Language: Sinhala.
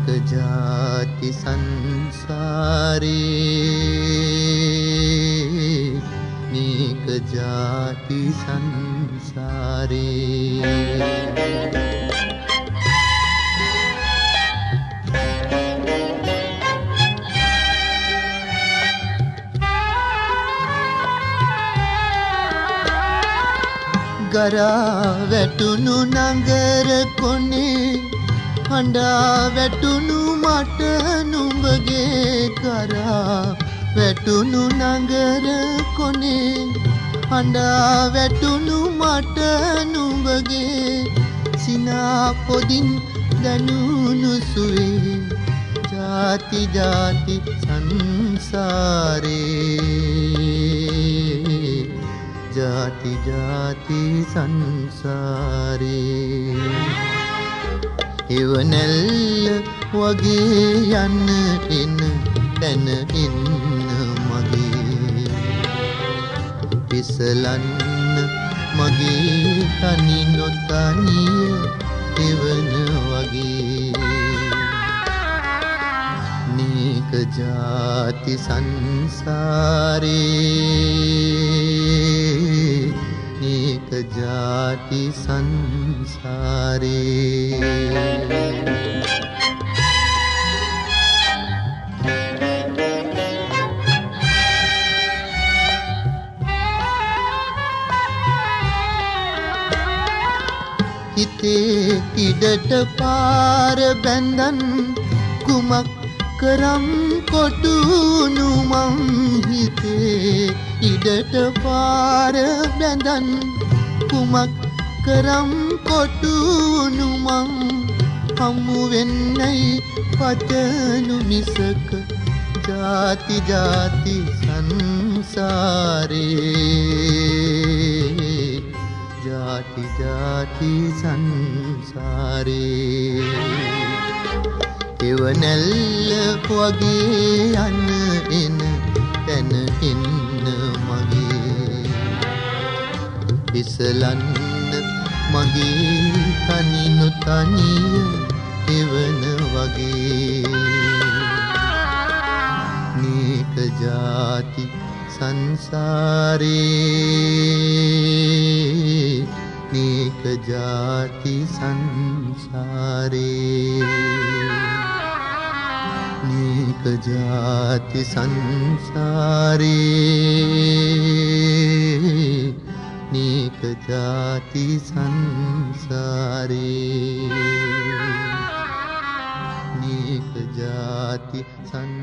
नीक जाति संसारे नीक जाति संसारे गरा වැටුණු නගර කොනේ හඬා වැටුණු මට නුඹගේ කරා වැටුණු නගර කොනේ හඬා වැටුණු මට නුඹගේ සිනා පොදින් දනුණු සුවේ ජාති ජාති සංසාරේ जाति जाति संसारे එවනැල්ල වගේ යන්න එන තැන ඉන්න මගේ පිසලන්න මගේ තනි නොතනිය එවන වගේ नीक जाति संसारे नीक जाति संसारे හිතේ ඉඩට පාර බැඳන් කුමක් කරම් කොටුණු මං හිතේ ඉඩට පාර බැඳන් කුමක් කරම් කොටුණු මං හමු වෙන්නයි පතනු මිසක ජාති ජාති සංසාරේ जाति जाति संसारे එවනැල්ල වගේ යන්න එන තැන ඉන්න මගේ පිසලන්න මගේ තනි නොතනිය එවන වගේ नीक जाति संसारे नीक जाति संसारे नीक जाति संसारे नीक जाति संसारे नीक जाति संसारे